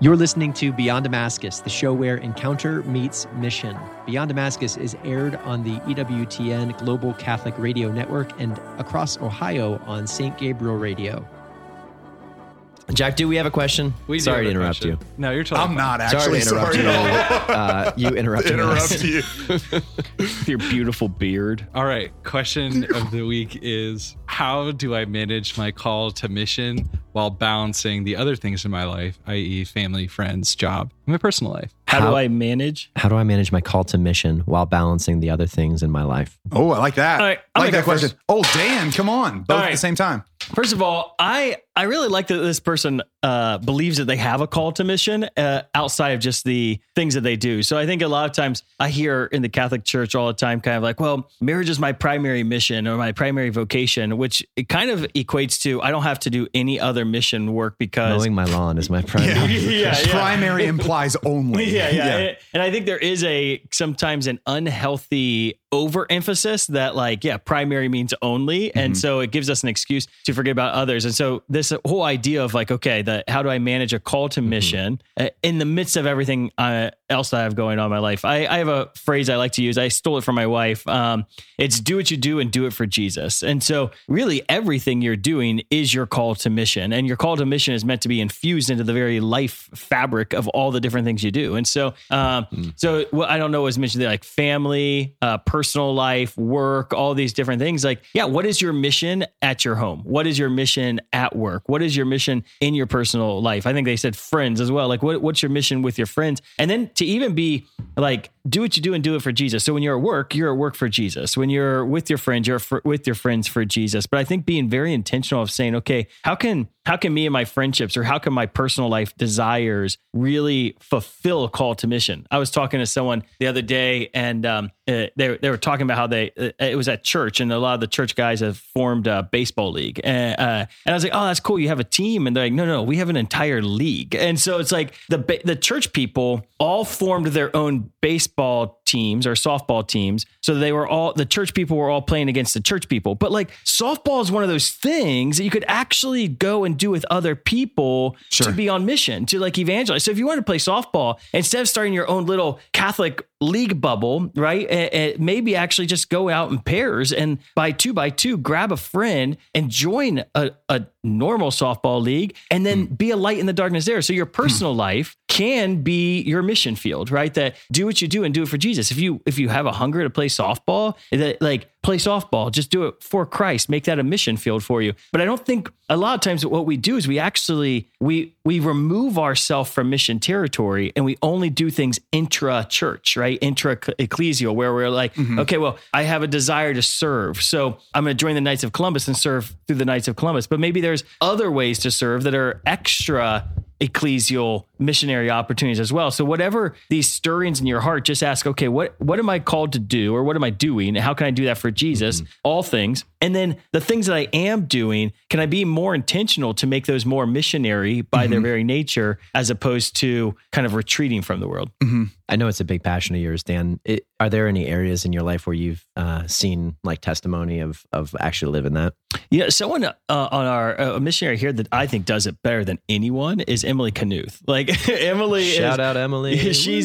You're listening to Beyond Damascus, the show where encounter meets mission. Beyond Damascus is aired on the EWTN Global Catholic Radio Network and across Ohio on St. Gabriel Radio. Jack, do we have a question? Sorry to interrupt you. No, you're totally I'm not actually sorry to interrupt you. You interrupted us. you. With your beautiful beard. All right. Question of the week is, how do I manage my call to mission while balancing the other things in my life, i.e. family, friends, job, and my personal life? How do I manage my call to mission while balancing the other things in my life? Oh, I like that. All right, I I'll like make that it first. question. Oh, Dan, come on. Both All at right. the same time. First of all, I really like that this person believes that they have a call to mission outside of just the things that they do. So I think a lot of times I hear in the Catholic Church all the time kind of like, well, marriage is my primary mission or my primary vocation, which it kind of equates to I don't have to do any other mission work because Mowing my lawn is my primary. yeah. Primary implies only. Yeah. And I think there is sometimes an unhealthy overemphasis that primary means only. And so it gives us an excuse to forget about others. And so this whole idea of how do I manage a call to mission in the midst of everything else that I have going on in my life? I have a phrase I like to use. I stole it from my wife. It's do what you do and do it for Jesus. And so really everything you're doing is your call to mission, and your call to mission is meant to be infused into the very life fabric of all the different things you do. And so, so what I don't know was mentioned there, like family, personal life, work, all these different things. What is your mission at your home? What is your mission at work? What is your mission in your personal life? I think they said friends as well. What's your mission with your friends? And then to even be do what you do and do it for Jesus. So when you're at work for Jesus. When you're with your friends, with your friends for Jesus. But I think being very intentional of saying, okay, how can me and my friendships, or how can my personal life desires really fulfill a call to mission? I was talking to someone the other day, and they were talking about how it was at church, and a lot of the church guys have formed a baseball league. And I was like, oh, that's cool. You have a team. And they're like, no, we have an entire league. And so it's like the church people all formed their own baseball teams or softball teams. So the church people were all playing against the church people. But softball is one of those things that you could actually go and do with other people to be on mission, to evangelize. So if you want to play softball, instead of starting your own little Catholic league bubble, right? Maybe actually just go out in pairs and by two, grab a friend and join a normal softball league, and then be a light in the darkness there. So your personal life can be your mission field, right? That do what you do and do it for Jesus. If you have a hunger to play softball, play softball, just do it for Christ. Make that a mission field for you. But I don't think a lot of times what we do is we remove ourselves from mission territory, and we only do things intra-church, right? Intra-ecclesial, where we're okay, well, I have a desire to serve. So I'm going to join the Knights of Columbus and serve through the Knights of Columbus. But maybe there's other ways to serve that are extra ecclesial missionary opportunities as well. So whatever these stirrings in your heart, just ask, okay, what am I called to do, or what am I doing? How can I do that for Jesus? All things. And then the things that I am doing, can I be more intentional to make those more missionary by their very nature, as opposed to kind of retreating from the world? I know it's a big passion of yours, Dan. Are there any areas in your life where you've seen testimony of actually living that? Yeah, someone on our missionary here that I think does it better than anyone is Emily Knuth. Emily, shout out Emily. She's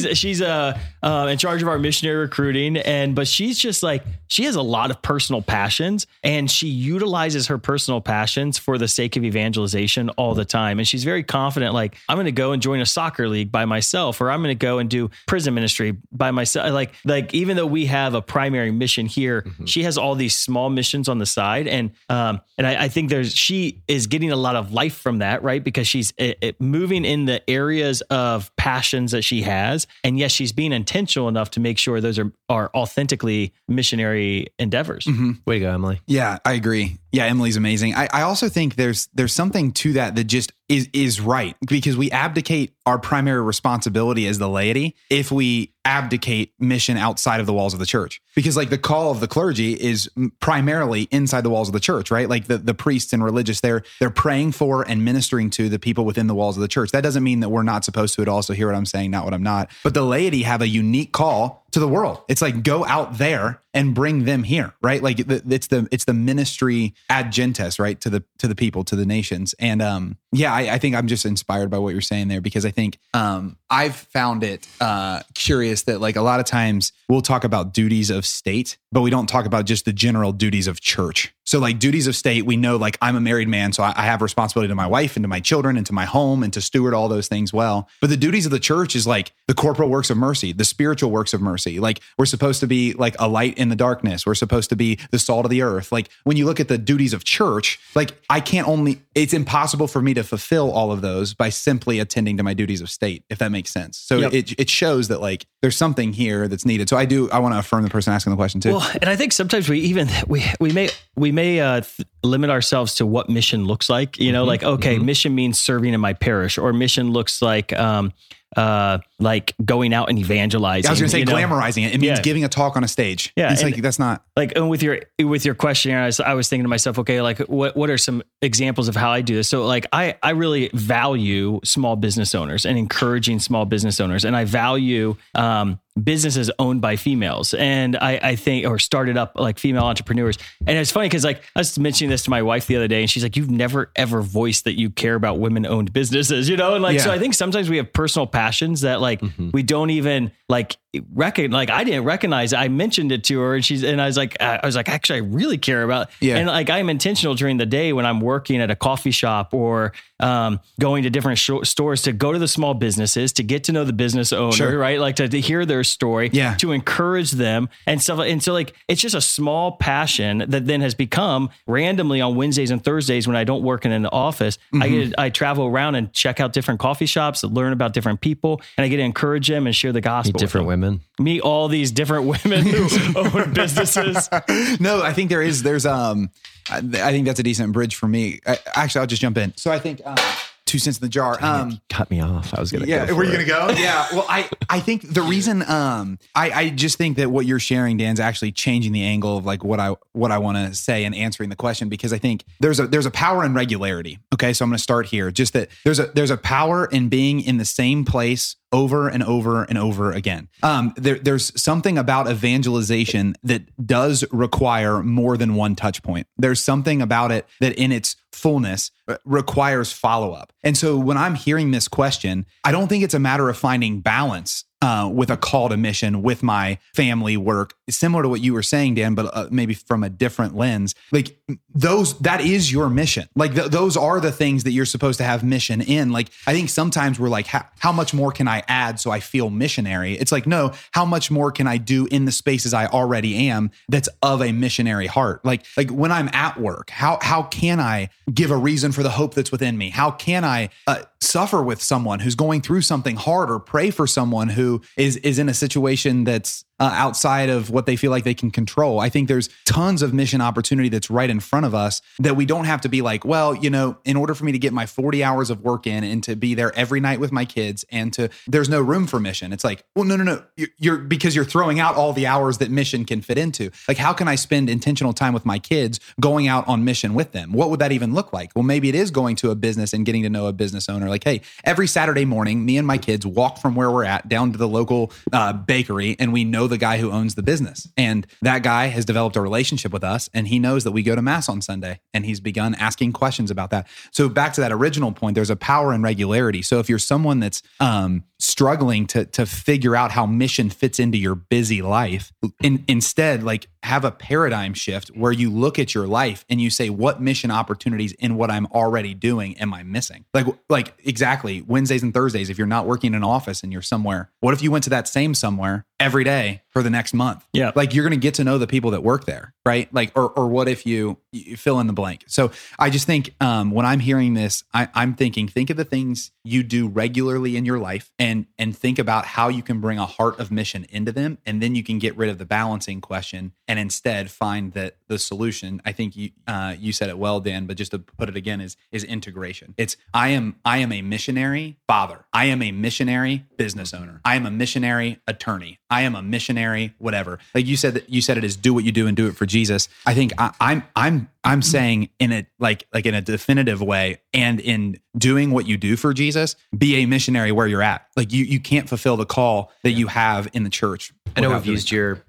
in charge of our missionary recruiting, but she's just she has a lot of personal passions, and she utilizes her personal passions for the sake of evangelization all the time. And she's very confident, I'm going to go and join a soccer league by myself, or I'm going to go and do prison ministry by myself. Even though we have a primary mission here, she has all these small missions on the side, and I think she is getting a lot of life from that, right? Because she's moving in the areas of passions that she has, and yes, she's being intentional enough to make sure those are authentically missionary endeavors. Way to go, Emily. Yeah, I agree. Yeah, Emily's amazing. I also think there's something to that just is right, because we abdicate our primary responsibility as the laity if we abdicate mission outside of the walls of the church. Because the call of the clergy is primarily inside the walls of the church, right? The priests and religious, they're praying for and ministering to the people within the walls of the church. That doesn't mean that we're not supposed to also hear what I'm saying, not what I'm not. But the laity have a unique call to the world. It's go out there and bring them here, right? Like it's the ministry ad gentes, right? To the people, to the nations. And I think I'm just inspired by what you're saying there, because I think I've found it curious that like a lot of times we'll talk about duties of state, but we don't talk about just the general duties of church. So like duties of state, we know like I'm a married man, so I have responsibility to my wife and to my children and to my home and to steward all those things well. But the duties of the church is like the corporal works of mercy, the spiritual works of mercy. Like we're supposed to be like a light in the darkness. We're supposed to be the salt of the earth. Like when you look at the duties of church, like it's impossible for me to fulfill all of those by simply attending to my duties of state, if that makes sense. So it shows that like there's something here that's needed. So I want to affirm the person asking the question too. Well, and I think sometimes we may limit ourselves to what mission looks like, like, okay, mission means serving in my parish, or mission looks like going out and evangelizing. I was going to say glamorizing it. It means giving a talk on a stage. Yeah. It's like, that's not like, and with your question, I was thinking to myself, okay, like what are some examples of how I do this? So like, I really value small business owners and encouraging small business owners. And I value, businesses owned by females. And I think, or started up like female entrepreneurs. And it's funny because like I was mentioning this to my wife the other day, and she's like, you've never ever voiced that you care about women owned businesses, and like, so I think sometimes we have personal passions that like, we don't even like I didn't recognize it. I mentioned it to her, and I was like, actually, I really care about it. And like, I'm intentional during the day when I'm working at a coffee shop or going to different stores to go to the small businesses, to get to know the business owner, right? Like to hear their story, to encourage them and stuff. And so like, it's just a small passion that then has become randomly on Wednesdays and Thursdays when I don't work in an office. I travel around and check out different coffee shops, learn about different people, and I get to encourage them and share the gospel. Meet different women. Meet all these different women who own businesses. No, I think there's I think that's a decent bridge for me. Actually, I'll just jump in. So I think 2 cents in the jar. Cut me off. I was going to go. Were you going to go? Yeah. Well, I think the reason I just think that what you're sharing, Dan's actually changing the angle of like what I want to say and answering the question, because I think there's a power in regularity. Okay, so I'm going to start here. Just that there's a power in being in the same place over and over and over again. There's something about evangelization that does require more than one touch point. There's something about it that in its fullness requires follow-up. And so when I'm hearing this question, I don't think it's a matter of finding balance with a call to mission with my family work, similar to what you were saying, Dan, but maybe from a different lens. Like that is your mission. Like those are the things that you're supposed to have mission in. Like I think sometimes we're like, how much more can I add so I feel missionary? It's like, no, how much more can I do in the spaces I already am that's of a missionary heart? Like when I'm at work, how can I give a reason for the hope that's within me? How can I suffer with someone who's going through something hard, or pray for someone who is in a situation that's outside of what they feel like they can control? I think there's tons of mission opportunity that's right in front of us that we don't have to be like, well, in order for me to get my 40 hours of work in and to be there every night with my kids there's no room for mission. It's like, well, no. Because you're throwing out all the hours that mission can fit into. Like, how can I spend intentional time with my kids going out on mission with them? What would that even look like? Well, maybe it is going to a business and getting to know a business owner. Like, hey, every Saturday morning, me and my kids walk from where we're at down to the local bakery, and we know the guy who owns the business. And that guy has developed a relationship with us, and he knows that we go to mass on Sunday, and he's begun asking questions about that. So back to that original point, there's a power in regularity. So if you're someone that's struggling to figure out how mission fits into your busy life, instead, like, have a paradigm shift where you look at your life and you say, what mission opportunities in what I'm already doing am I missing? Like exactly Wednesdays and Thursdays, if you're not working in an office and you're somewhere, what if you went to that same somewhere every day for the next month? Yeah. Like, you're going to get to know the people that work there, right? Like, or what if you fill in the blank? So I just think when I'm hearing this, I'm thinking, think of the things you do regularly in your life and think about how you can bring a heart of mission into them. And then you can get rid of the balancing question and instead find that the solution, I think you said it well, Dan, but just to put it again, is integration. It's, I am a missionary father. I am a missionary business owner. I am a missionary attorney. I am a missionary, whatever. Like you said it is do what you do and do it for Jesus. I think I'm saying in a like in a definitive way, and in doing what you do for Jesus, be a missionary where you're at. Like you can't fulfill the call that you have in the church. I know we've used your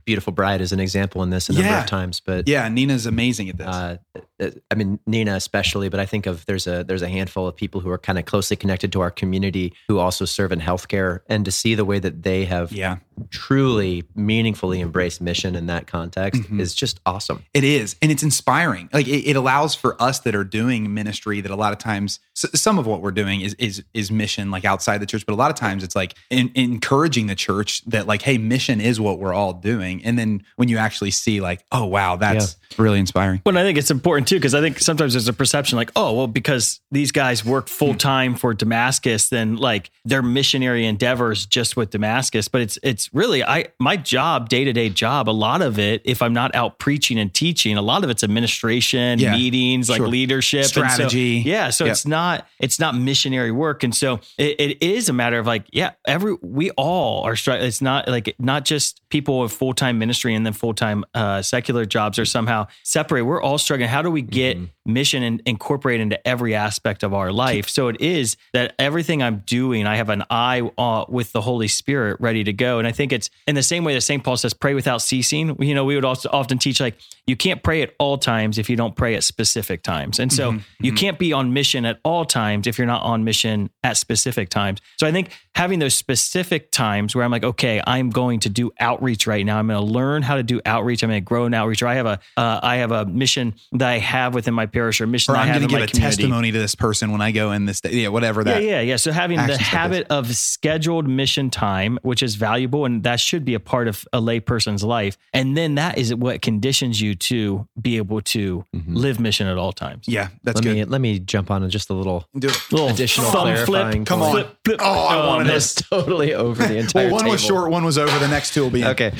beautiful bride is an example in this a number of times. But yeah, Nina's amazing at this. I mean, Nina especially, but I think of there's a handful of people who are kind of closely connected to our community who also serve in healthcare, and to see the way that they have truly meaningfully embraced mission in that context is just awesome. It is, and it's inspiring. Like it allows for us that are doing ministry that a lot of times, some of what we're doing is mission, like outside the church, but a lot of times it's like encouraging the church that like, hey, mission is what we're all doing. And then when you actually see like, oh wow, that's really inspiring. Well, I think it's important too, because I think sometimes there's a perception like, oh, well, because these guys work full time for Damascus, then like their missionary endeavors just with Damascus. But it's really my job, day-to-day job, a lot of it, if I'm not out preaching and teaching, a lot of it's administration, meetings, like leadership, strategy. So it's not missionary work. And so it is a matter of like, we all are struggling. It's not just people with full-time ministry and then full-time secular jobs are somehow separate. We're all struggling. How do we get mission and incorporate into every aspect of our life? So it is that everything I'm doing, I have an eye with the Holy Spirit ready to go. And I think it's in the same way that St. Paul says, pray without ceasing. You know, we would also often teach like, you can't pray at all times if you don't pray at specific times. And so you can't be on mission at all times if you're not on mission at specific times. So I think having those specific times where I'm like, okay, I'm going to do outreach right now. I'm going to learn how to do outreach. I'm going to grow in outreach. Or I have a mission that I have within my parish, or mission that I have in my community. I'm going to give a testimony to this person when I go in this, whatever that. Yeah. So having the habit of scheduled mission time, which is valuable, and that should be a part of a lay person's life. And then that is what conditions you to be able to live mission at all times. Yeah, that's good. Let me jump on just a little additional clarifying. Come on. Flip. Oh, I wanted this totally over the entire one table. was short, one was over. The next two will be in. Okay.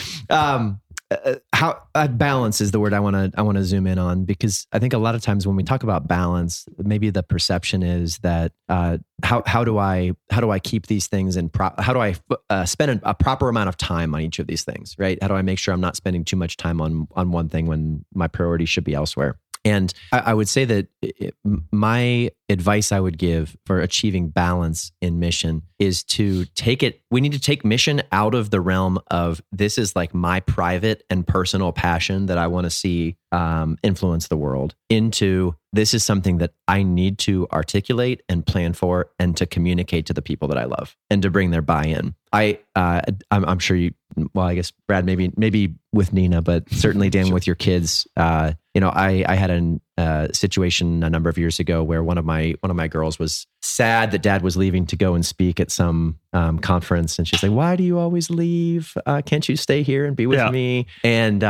How balance is the word I want to zoom in on, because I think a lot of times when we talk about balance, maybe the perception is that how do I keep these things in how do I spend a proper amount of time on each of these things, right? How do I make sure I'm not spending too much time on one thing when my priority should be elsewhere? And I would say that my advice I would give for achieving balance in mission is to we need to take mission out of the realm of this is like my private and personal passion that I want to see influence the world, into this is something that I need to articulate and plan for and to communicate to the people that I love and to bring their buy-in. I'm sure you, well, I guess Brad, maybe with Nina, but certainly Dan with your kids. I had a situation a number of years ago where one of my girls was sad that Dad was leaving to go and speak at some conference, and she's like, "Why do you always leave? Can't you stay here and be with me?" And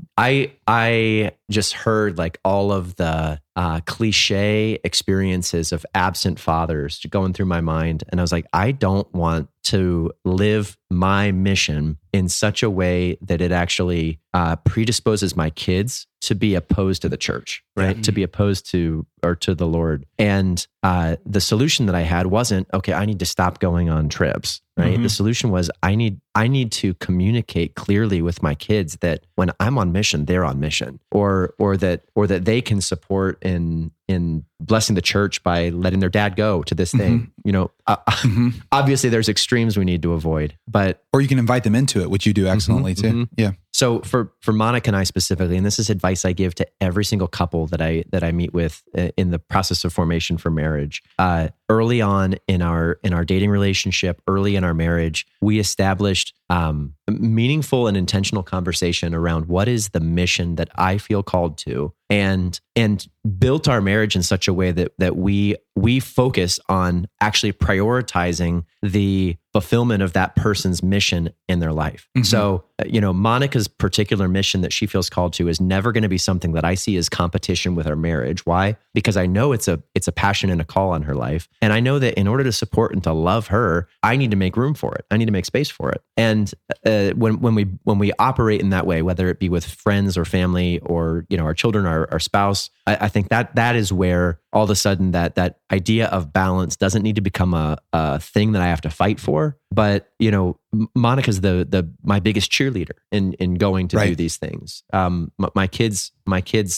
I just heard like all of the cliche experiences of absent fathers going through my mind, and I was like, I don't want to live my mission in such a way that it actually predisposes my kids to be opposed to the church, right? Mm-hmm. To be opposed to the Lord. And the solution that I had wasn't, okay, I need to stop going on trips, right? Mm-hmm. The solution was I need to communicate clearly with my kids that when I'm on mission, they're on mission, or that they can support in blessing the church by letting their dad go to this thing. Obviously there's extremes we need to avoid, or you can invite them into it, which you do excellently too. Yeah. So for Monica and I specifically, and this is advice I give to every single couple that I meet with in the process of formation for marriage. Early on in our dating relationship, early in our marriage, we established meaningful and intentional conversation around what is the mission that I feel called to, and built our marriage in such a way that we focus on actually prioritizing the fulfillment of that person's mission in their life. Mm-hmm. So, Monica's particular mission that she feels called to is never going to be something that I see as competition with our marriage. Why? Because I know it's a passion and a call on her life. And I know that in order to support and to love her, I need to make room for it. I need to make space for it. And when we operate in that way, whether it be with friends or family or, our children, our spouse, I think that is where all of a sudden that idea of balance doesn't need to become a thing that I have to fight for. But, Monica's my biggest cheerleader in going to do these things. My kids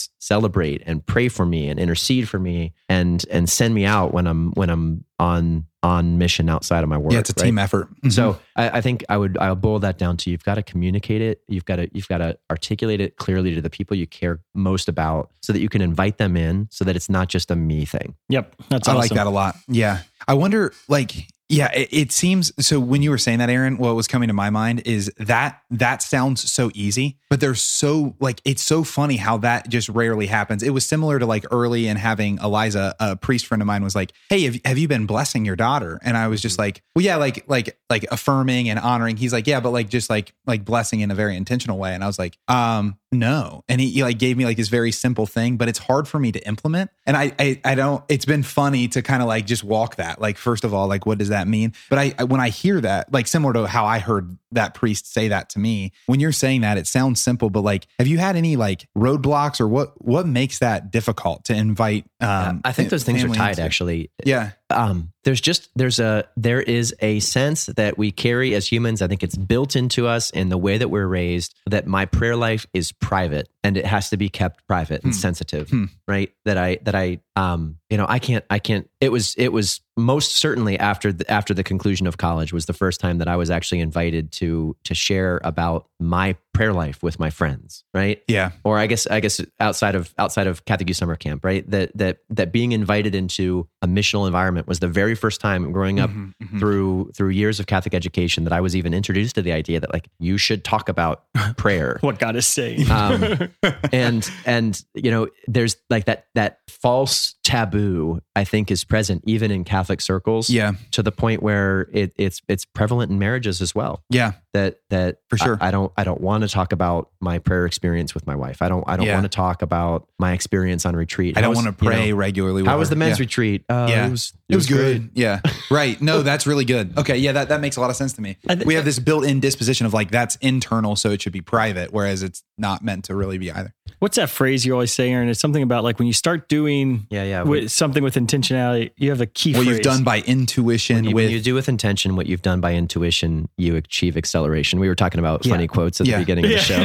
celebrate and pray for me and intercede for me and send me out when I'm on on mission outside of my work. Yeah, it's a team effort. Mhm. So I think I'll boil that down to, you've got to communicate it. You've got to articulate it clearly to the people you care most about, so that you can invite them in, so that it's not just a me thing. Yep. That's I awesome. like that a lot. Yeah. I wonder, like, yeah, it seems, so when you were saying that, Aaron, what was coming to my mind is that sounds so easy, but there's so, like, it's so funny how that just rarely happens. It was similar to like early in having Eliza, a priest friend of mine was like, hey, have you been blessing your daughter? And I was just like, well, yeah, like affirming and honoring. He's like, yeah, but like, just like blessing in a very intentional way. And I was like, no. And he like gave me like this very simple thing, but it's hard for me to implement. And I don't, it's been funny to kind of like just walk that, like, first of all, like, what does that mean? But when I hear that, like, similar to how I heard that priest say that to me, when you're saying that, it sounds simple, but like, have you had any like roadblocks, or what makes that difficult to invite? I think those things are family tied, into? actually. Yeah. There is a sense that we carry as humans. I think it's built into us in the way that we're raised, that my prayer life is private and it has to be kept private and sensitive, right? That I can't, it was most certainly after the conclusion of college was the first time that I was actually invited to share about my prayer life with my friends, right? Yeah. Or I guess outside of Catholic Youth Summer Camp, right? That being invited into a missional environment was the very first time growing up through years of Catholic education that I was even introduced to the idea that, like, you should talk about prayer. What God is saying. And there's like that false taboo, I think, is present even in Catholic circles. Yeah. To the point where it's prevalent in marriages as well. Yeah. That For sure. I don't want to talk about my prayer experience with my wife. I don't Yeah. want to talk about my experience on retreat. I don't want to pray regularly. How was the men's Yeah. retreat? Yeah. It was good. great. Yeah. Right. No, that's really good. Okay. Yeah. That makes a lot of sense to me. We have this built-in disposition of like, that's internal, so it should be private, whereas it's not meant to really be either. What's that phrase you always say, Aaron? It's something about like when you start doing something with intentionality, you have a key What phrase. you've done by intuition When you do with intention what you've done by intuition, you achieve acceleration. We were talking about funny quotes at the beginning of the show.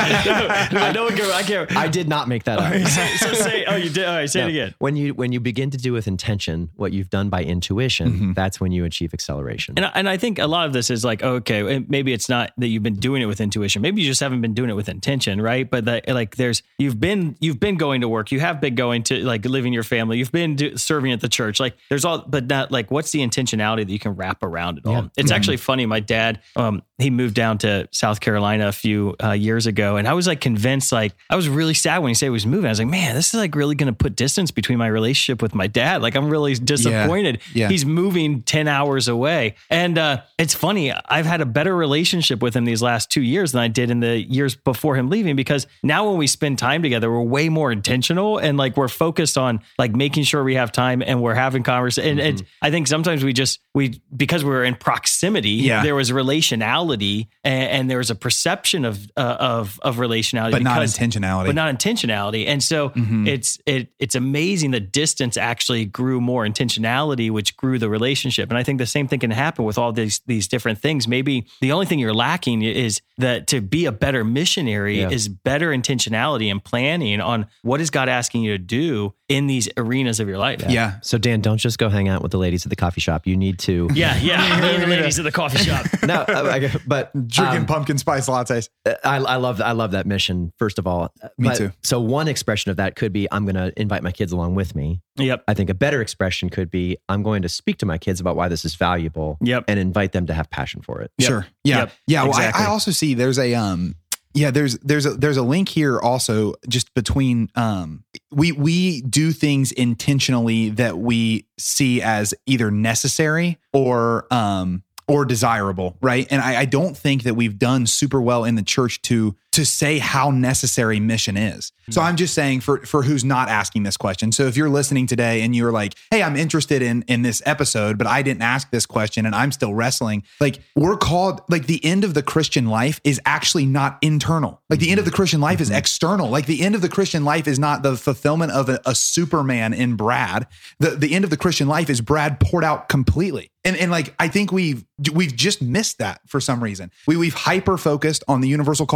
I know. I can't. I did not make that up. So say, oh, you did. All right, say it again. When you begin to do with intention what you've done by intuition, that's when you achieve acceleration. And I think a lot of this is like, okay, maybe it's not that you've been doing it with intuition. Maybe you just haven't been doing it with intention, right? But that, like, you've been going to work, you have been going to like living your family, you've been serving at the church, like there's all, but not like, what's the intentionality that you can wrap around it all? Yeah. It's actually funny. My dad, he moved down to South Carolina a few years ago, and I was like convinced, like I was really sad when he said he was moving. I was like, man, this is like really going to put distance between my relationship with my dad. Like I'm really disappointed. Yeah. He's moving 10 hours away. And it's funny, I've had a better relationship with him these last 2 years than I did in the years before him leaving, because now when we spend time together, we're way more intentional and like we're focused on like making sure we have time and we're having conversation. And I think sometimes because we're in proximity, there was relationality and there was a perception of relationality, but not intentionality. And so it's amazing the distance actually grew more intentionality, which grew the relationship. And I think the same thing can happen with all these different things. Maybe the only thing you're lacking is that to be a better missionary is better intentionality and planning on what is God asking you to do in these arenas of your life. Yeah. So Dan, don't just go hang out with the ladies at the coffee shop. You need to. Yeah. The ladies at the coffee shop. No, but Drinking pumpkin spice lattes. I love that mission. First of all, Me too. So one expression of that could be, I'm going to invite my kids along with me. Yep. I think a better expression could be, I'm going to speak to my kids about why this is valuable. Yep. And invite them to have passion for it. Sure. Yeah. Yep. Yeah. Well, Exactly. I also see there's a there's a link here also just between we do things intentionally that we see as either necessary or desirable, right? And I don't think that we've done super well in the church to say how necessary mission is. So I'm just saying for who's not asking this question. So if you're listening today and you're like, hey, I'm interested in this episode, but I didn't ask this question and I'm still wrestling. Like we're called, like the end of the Christian life is actually not internal. Like the end of the Christian life is external. Like the end of the Christian life is not the fulfillment of a Superman in Brad. The end of the Christian life is Brad poured out completely. And like, I think we've just missed that for some reason. We've hyper focused on the universal call to holiness.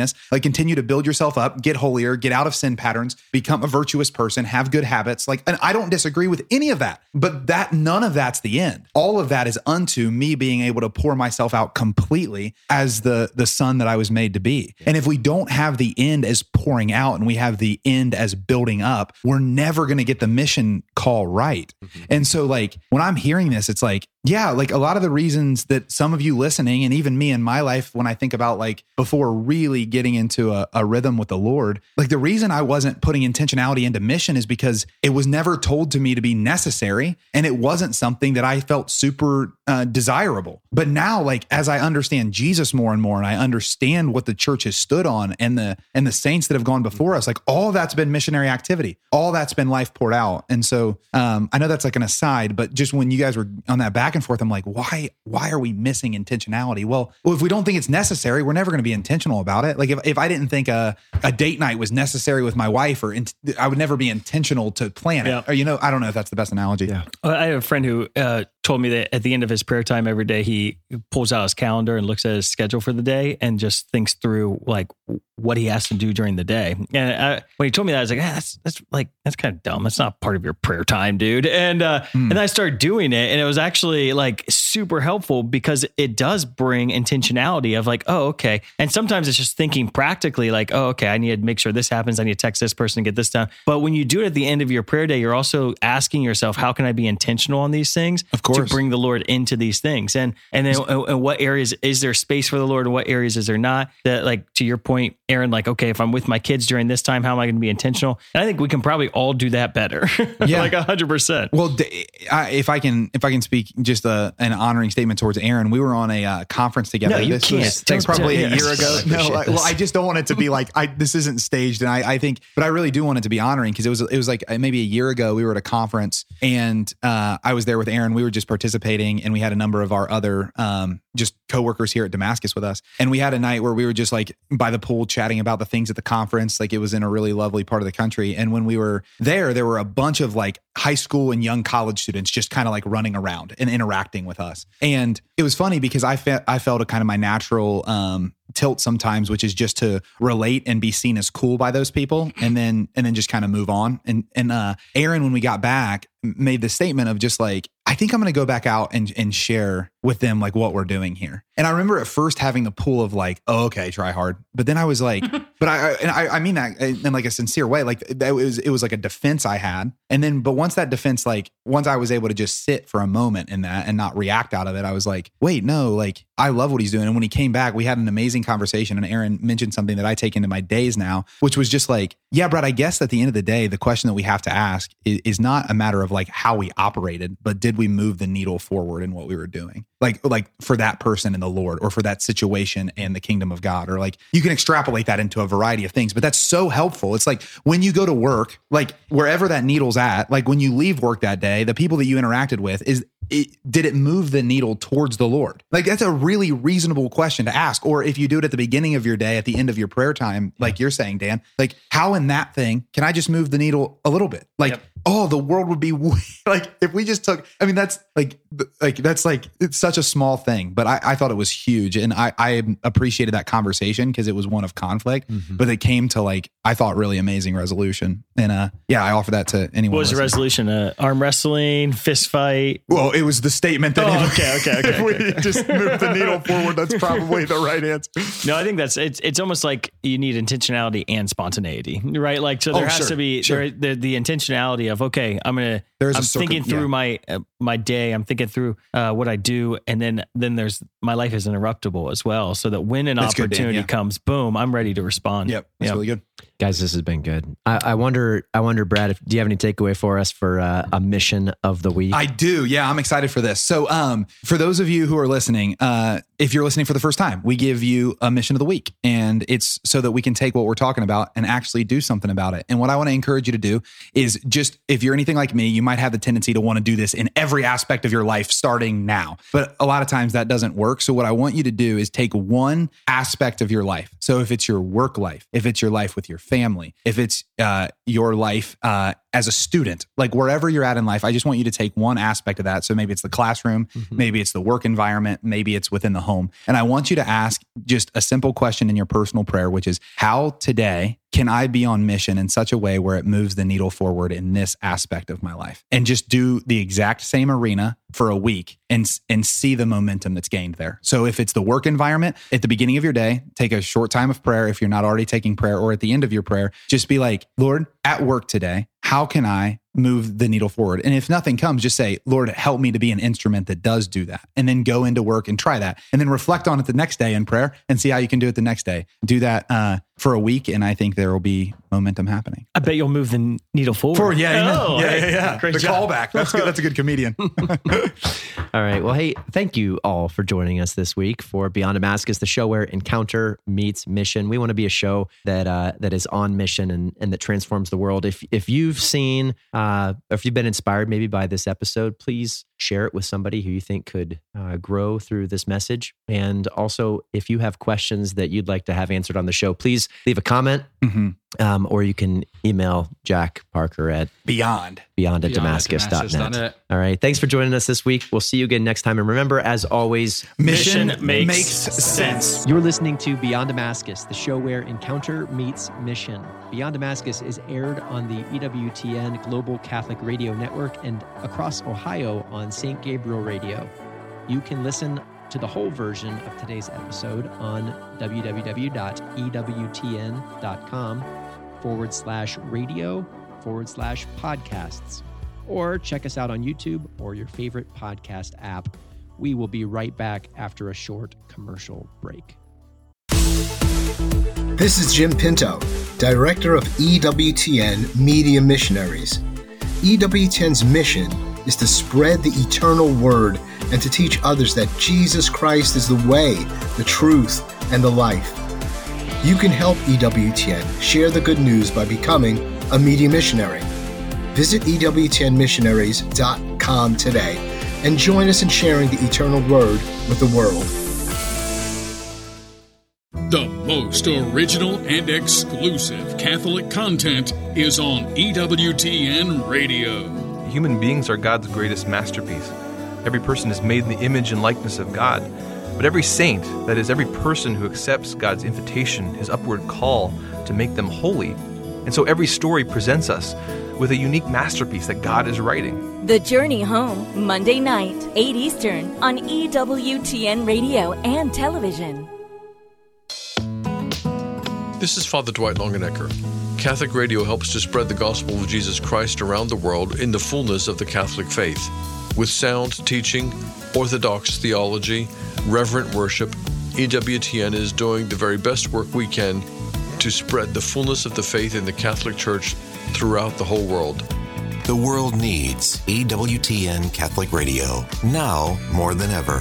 this. Like continue to build yourself up, get holier, get out of sin patterns, become a virtuous person, have good habits. Like, and I don't disagree with any of that, but none of that's the end. All of that is unto me being able to pour myself out completely as the son that I was made to be. And if we don't have the end as pouring out and we have the end as building up, we're never going to get the mission call right. And so like when I'm hearing this, it's like, yeah, like a lot of the reasons that some of you listening and even me in my life, when I think about like before really getting into a rhythm with the Lord, like the reason I wasn't putting intentionality into mission is because it was never told to me to be necessary. And it wasn't something that I felt super desirable. But now, like, as I understand Jesus more and more, and I understand what the church has stood on and the saints that have gone before us, like all that's been missionary activity, all that's been life poured out. And so I know that's like an aside, but just when you guys were on that back and forth, I'm like, why are we missing intentionality? Well, if we don't think it's necessary, we're never going to be intentional about it. Like if I didn't think a date night was necessary with my wife, I would never be intentional to plan it. Or, I don't know if that's the best analogy. Yeah. I have a friend who told me that at the end of his prayer time every day, he pulls out his calendar and looks at his schedule for the day and just thinks through like what he has to do during the day. And when he told me that, I was like, that's kind of dumb. That's not part of your prayer time, dude. And I started doing it, and it was actually like super helpful because it does bring intentionality of like, oh, okay. And sometimes it's just thinking practically like, oh, okay, I need to make sure this happens. I need to text this person and get this done. But when you do it at the end of your prayer day, you're also asking yourself, how can I be intentional on these things? Of course. To bring the Lord into these things. And then in what areas is there space for the Lord and what areas is there not? That, like, to your point, Aaron, like, okay, if I'm with my kids during this time, how am I going to be intentional? And I think we can probably all do that better. Yeah. Like 100%. Well, if I can speak just an honoring statement towards Aaron, we were on a conference together. No, you this can't. was probably a year ago. I I just don't want it to be like, this isn't staged. And I think, but I really do want it to be honoring because it was like maybe a year ago, we were at a conference and I was there with Aaron. We were just participating and we had a number of our other just coworkers here at Damascus with us. And we had a night where we were just like by the pool chatting about the things at the conference. Like it was in a really lovely part of the country. And when we were there were a bunch of like high school and young college students just kind of like running around and interacting with us. And it was funny because I felt a kind of my natural tilt sometimes, which is just to relate and be seen as cool by those people and then just kind of move on. And Aaron, when we got back, made the statement of just like, I think I'm going to go back out and share with them like what we're doing here. And I remember at first having the pull of like, oh, okay, try hard. But then I was like, but I mean that in like a sincere way. Like it was like a defense I had. And then, but once that defense, like once I was able to just sit for a moment in that and not react out of it, I was like, wait, no, like I love what he's doing. And when he came back, we had an amazing conversation and Aaron mentioned something that I take into my days now, which was just like, yeah, Brad, I guess at the end of the day, the question that we have to ask is not a matter of like how we operated, but did we move the needle forward in what we were doing? Like for that person in the Lord or for that situation and the kingdom of God, or like you can extrapolate that into a variety of things, but that's so helpful. It's like when you go to work, like wherever that needle's at, like when you leave work that day, the people that you interacted with did it move the needle towards the Lord? Like that's a really reasonable question to ask. Or if you do it at the beginning of your day, at the end of your prayer time, like you're saying, Dan, like how in that thing can I just move the needle a little bit? Like, oh, the world would be like if we just took. I mean, that's it's such a small thing, but I thought it was huge, and I appreciated that conversation because it was one of conflict, but it came to like I thought really amazing resolution, and I offer that to anyone. What was the resolution? Arm wrestling, fist fight? Well, it was the statement that okay. If we just move the needle forward, that's probably the right answer. No, I think it's almost like you need intentionality and spontaneity, right? Like, so there has to be the intentionality of, okay, I'm thinking through my day. I'm thinking through what I do. And then there's my life is interruptible as well. So that when an opportunity comes, boom, I'm ready to respond. Yep. That's really good. Guys, this has been good. I wonder, Brad, do you have any takeaway for us for a mission of the week? I do. Yeah, I'm excited for this. So for those of you who are listening, if you're listening for the first time, we give you a mission of the week, and it's so that we can take what we're talking about and actually do something about it. And what I want to encourage you to do is just, if you're anything like me, you might have the tendency to want to do this in every aspect of your life starting now. But a lot of times that doesn't work. So what I want you to do is take one aspect of your life. So if it's your work life, if it's your life with your family, if it's your life as a student, like wherever you're at in life. I just want you to take one aspect of that. So maybe it's the classroom, maybe it's the work environment, maybe it's within the home. And I want you to ask just a simple question in your personal prayer, which is, how today can I be on mission in such a way where it moves the needle forward in this aspect of my life? And just do the exact same arena for a week and see the momentum that's gained there. So if it's the work environment, at the beginning of your day, take a short time of prayer. If you're not already taking prayer, or at the end of your prayer, just be like, Lord, at work today, how can I move the needle forward? And if nothing comes, just say, Lord, help me to be an instrument that does do that. And then go into work and try that. And then reflect on it the next day in prayer and see how you can do it the next day. Do that for a week. And I think there will be momentum happening. I bet you'll move the needle forward. Yeah. Great the job. callback. That's good. That's a good comedian. All right. Well, hey, thank you all for joining us this week for Beyond Damascus, the show where encounter meets mission. We want to be a show that is on mission and that transforms the world. If you've seen, if you've been inspired maybe by this episode, please share it with somebody who you think could grow through this message. And also, if you have questions that you'd like to have answered on the show, please leave a comment, or you can email Jack Parker at beyond@damascus.net. All right. Thanks for joining us this week. We'll see you again next time. And remember, as always, mission makes sense. You're listening to Beyond Damascus, the show where encounter meets mission. Beyond Damascus is aired on the EWTN Global Catholic Radio Network and across Ohio on St. Gabriel Radio. You can listen to the whole version of today's episode on www.ewtn.com/radio/podcasts, or check us out on YouTube or your favorite podcast app. We will be right back after a short commercial break. This is Jim Pinto, Director of EWTN Media Missionaries. EWTN's mission is to spread the eternal word and to teach others that Jesus Christ is the way, the truth, and the life. You can help EWTN share the good news by becoming a media missionary. Visit EWTNmissionaries.com today and join us in sharing the eternal word with the world. The most original and exclusive Catholic content is on EWTN Radio. Human beings are God's greatest masterpiece. Every person is made in the image and likeness of God. But every saint, that is, every person who accepts God's invitation, his upward call to make them holy. And so every story presents us with a unique masterpiece that God is writing. The Journey Home, Monday night, 8 Eastern, on EWTN Radio and television. This is Father Dwight Longenecker. Catholic Radio helps to spread the gospel of Jesus Christ around the world in the fullness of the Catholic faith. With sound teaching, orthodox theology, reverent worship, EWTN is doing the very best work we can to spread the fullness of the faith in the Catholic Church throughout the whole world. The world needs EWTN Catholic Radio, now more than ever.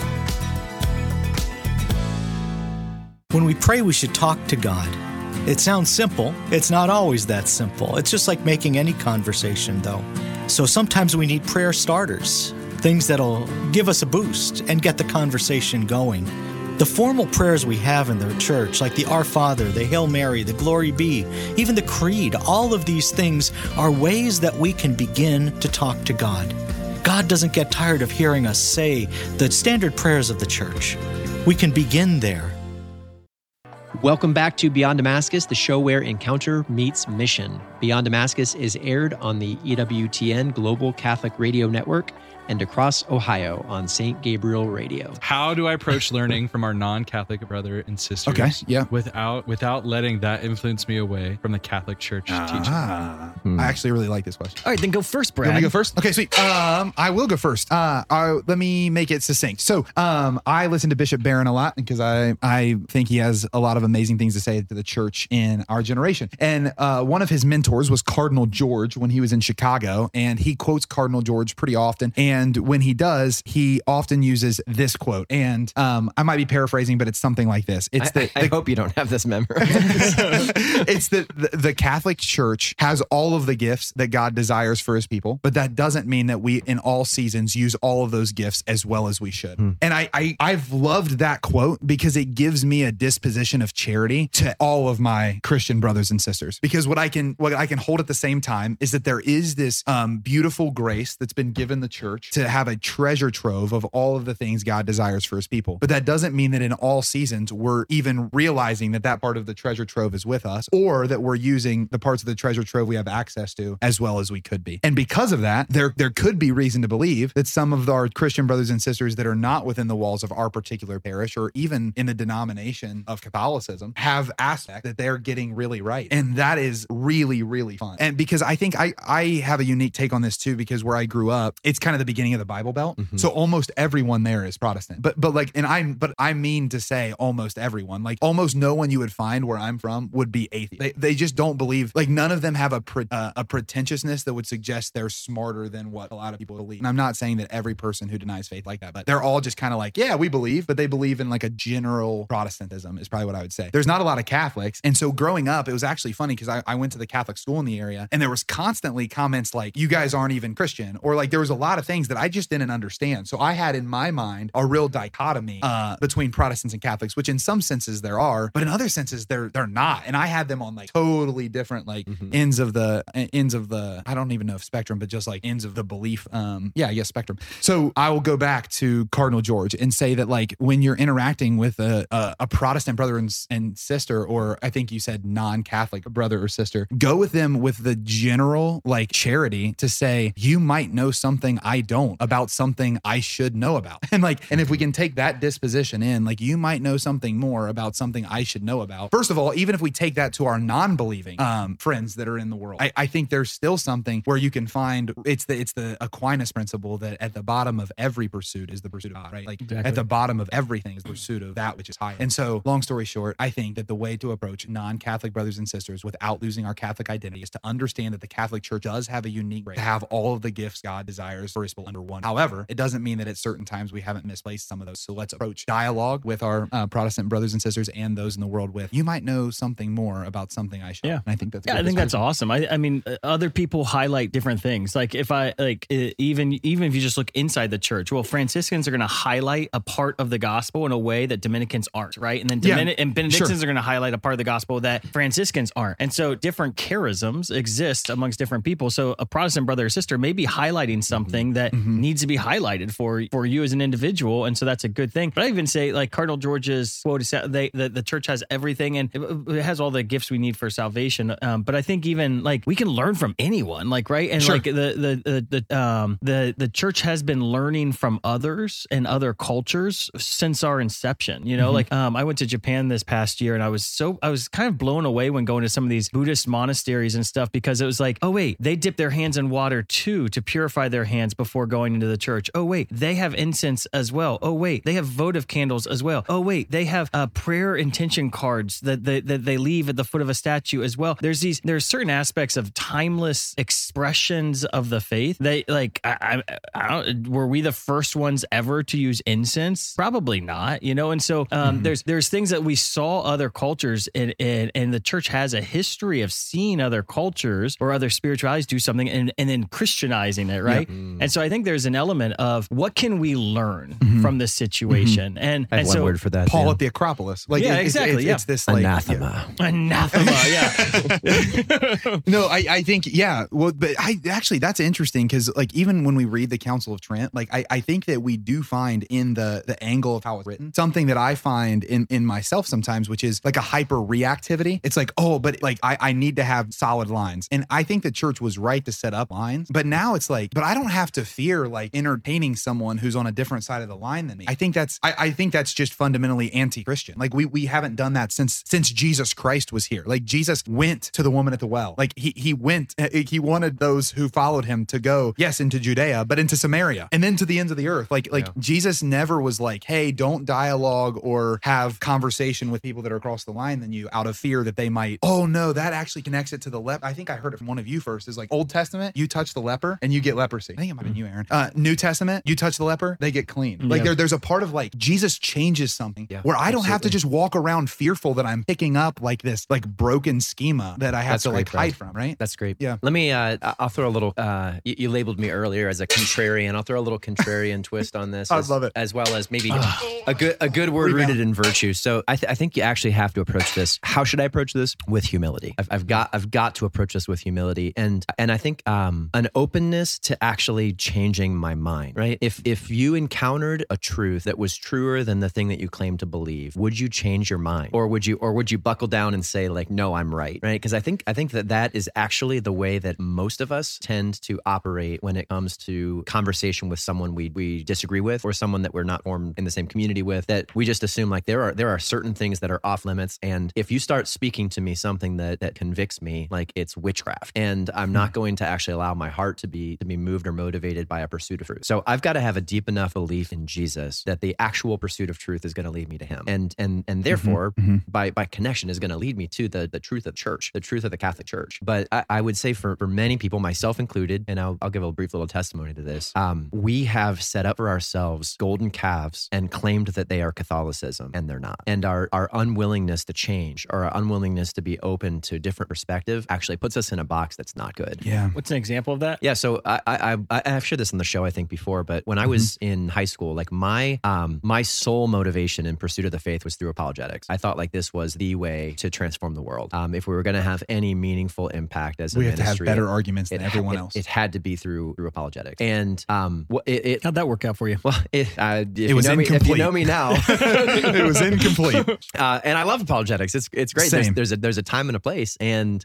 When we pray, we should talk to God. It sounds simple. It's not always that simple. It's just like making any conversation, though. So sometimes we need prayer starters, things that'll give us a boost and get the conversation going. The formal prayers we have in the church, like the Our Father, the Hail Mary, the Glory Be, even the Creed, all of these things are ways that we can begin to talk to God. God doesn't get tired of hearing us say the standard prayers of the church. We can begin there. Welcome back to Beyond Damascus, the show where encounter meets mission. Beyond Damascus is aired on the EWTN Global Catholic Radio Network and across Ohio on St. Gabriel Radio. How do I approach learning from our non-Catholic brother and sisters? Okay, yeah. Without letting that influence me away from the Catholic Church teaching? I actually really like this question. All right, then go first, Brad. You want me to go first? Okay, sweet. I will go first. Let me make it succinct. So, I listen to Bishop Barron a lot because I think he has a lot of amazing things to say to the church in our generation. And one of his mentors was Cardinal George when he was in Chicago, and he quotes Cardinal George pretty often. And And when he does, he often uses this quote. And I might be paraphrasing, but it's something like this. It's I hope you don't have this memorized. It's the Catholic Church has all of the gifts that God desires for his people, but that doesn't mean that we in all seasons use all of those gifts as well as we should. And I've loved that quote because it gives me a disposition of charity to all of my Christian brothers and sisters. Because what I can hold at the same time is that there is this beautiful grace that's been given the church to have a treasure trove of all of the things God desires for his people. But that doesn't mean that in all seasons we're even realizing that part of the treasure trove is with us, or that we're using the parts of the treasure trove we have access to as well as we could be. And because of that, there could be reason to believe that some of our Christian brothers and sisters that are not within the walls of our particular parish or even in the denomination of Catholicism have aspects that they're getting really right. And that is really, really fun. And because I think I have a unique take on this too, because where I grew up, it's kind of the beginning of the Bible Belt. So almost everyone there is Protestant. But I mean to say almost everyone, like almost no one you would find where I'm from would be atheist. They just don't believe, like none of them have a pretentiousness that would suggest they're smarter than what a lot of people believe. And I'm not saying that every person who denies faith like that, but they're all just kind of like, yeah, we believe, but they believe in like a general Protestantism is probably what I would say. There's not a lot of Catholics. And so growing up, it was actually funny because I went to the Catholic school in the area and there was constantly comments like, you guys aren't even Christian, or like there was a lot of things that I just didn't understand. So I had in my mind a real dichotomy between Protestants and Catholics, which in some senses there are, but in other senses they're not. And I had them on like totally different like ends of the I don't even know if spectrum, but just like ends of the belief. Spectrum. So I will go back to Cardinal George and say that like when you're interacting with a Protestant brother and sister, or I think you said non-Catholic brother or sister, go with them with the general like charity to say, you might know something I don't about something I should know about. And if we can take that disposition in, like you might know something more about something I should know about. First of all, even if we take that to our non-believing friends that are in the world, I think there's still something where you can find it's the Aquinas principle that at the bottom of every pursuit is the pursuit of God, right? Like exactly. At the bottom of everything is the pursuit of that which is higher. And so long story short, I think that the way to approach non-Catholic brothers and sisters without losing our Catholic identity is to understand that the Catholic Church does have a unique grace to have all of the gifts God desires for his people under one. However, it doesn't mean that at certain times we haven't misplaced some of those. So let's approach dialogue with our Protestant brothers and sisters and those in the world with, you might know something more about something I should. Yeah. And I think that's that's awesome. I mean, other people highlight different things. Like if I like even if you just look inside the church, well, Franciscans are going to highlight a part of the gospel in a way that Dominicans aren't, right? And then and Benedictines are going to highlight a part of the gospel that Franciscans aren't. And so different charisms exist amongst different people. So a Protestant brother or sister may be highlighting something that needs to be highlighted for you as an individual. And so that's a good thing. But I even say like Cardinal George's quote is the church has everything and it has all the gifts we need for salvation. But I think even like we can learn from anyone, like, right. And like the church has been learning from others and other cultures since our inception, you know, like I went to Japan this past year and I was kind of blown away when going to some of these Buddhist monasteries and stuff, because it was like, oh wait, they dip their hands in water too to purify their hands before going into the church. Oh wait, they have incense as well. Oh wait, they have votive candles as well. Oh wait, they have prayer intention cards that they leave at the foot of a statue as well. There's certain aspects of timeless expressions of the faith. They like, I don't, were we the first ones ever to use incense? Probably not, you know? And so there's things that we saw other cultures and the church has a history of seeing other cultures or other spiritualities do something and then Christianizing it, right? And so I think there's an element of what can we learn from this situation? And I have one word for that. Paul at the Acropolis. Like, exactly. It's this like anathema. Anathema, No, I think, well, but that's interesting because like even when we read the Council of Trent, like I think that we do find in the angle of how it's written something that I find in myself sometimes, which is like a hyper reactivity. It's like, oh, but like I need to have solid lines. And I think the church was right to set up lines, but now it's like, but I don't have to fear like entertaining someone who's on a different side of the line than me. I think that's just fundamentally anti-Christian. Like we haven't done that since Jesus Christ was here. Like Jesus went to the woman at the well. Like he wanted those who followed him to go, yes, into Judea, but into Samaria and then to the ends of the earth. Like Jesus never was like, hey, don't dialogue or have conversation with people that are across the line than you out of fear that they might, oh no, that actually connects it to the leper. I think I heard it from one of you first is like Old Testament, you touch the leper and you get leprosy. I think it might have been you, Aaron. New Testament, you touch the leper, they get clean. Like there's a part of like Jesus changes something where I don't have to just walk around fearful that I'm picking up like this like broken schema that I have to like hide from, right? That's great. Yeah. Let me, I'll throw a little, you labeled me earlier as a contrarian. I'll throw a little contrarian twist on this. I love it. As well as maybe a good word rooted in virtue. So I think you actually have to approach this. How should I approach this? With humility. I've got to approach this with humility. And I think, an openness to actually changing my mind, right? If you encountered a truth that was truer than the thing that you claim to believe, would you change your mind? Or would you buckle down and say like, no, I'm right? Right? Because I think that is actually the way that most of us tend to operate when it comes to conversation with someone we disagree with, or someone that we're not formed in the same community with, that we just assume like there are certain things that are off limits. And if you start speaking to me something that convicts me, like it's witchcraft, and I'm not going to actually allow my heart to be moved or motivated by a pursuit of truth. So I've got to have a deep enough belief in Jesus that the actual pursuit of truth is going to lead me to him. And therefore, by connection is going to lead me to the truth of church, the truth of the Catholic Church. But I would say for many people, myself included, and I'll give a brief little testimony to this, we have set up for ourselves golden calves and claimed that they are Catholicism, and they're not. And our unwillingness to change, or our unwillingness to be open to different perspective actually puts us in a box that's not good. Yeah. What's an example of that? Yeah. So I've shared this on the show, I think, before, but when I was in high school, like my sole motivation in pursuit of the faith was through apologetics. I thought like this was the way to transform the world. If we were going to have any meaningful impact as a we have ministry, to have better arguments than everyone else. It had to be through apologetics. And how'd that work out for you? Well, it was incomplete. If you know me now, it was incomplete. And I love apologetics. It's great. Same. There's a time and a place. And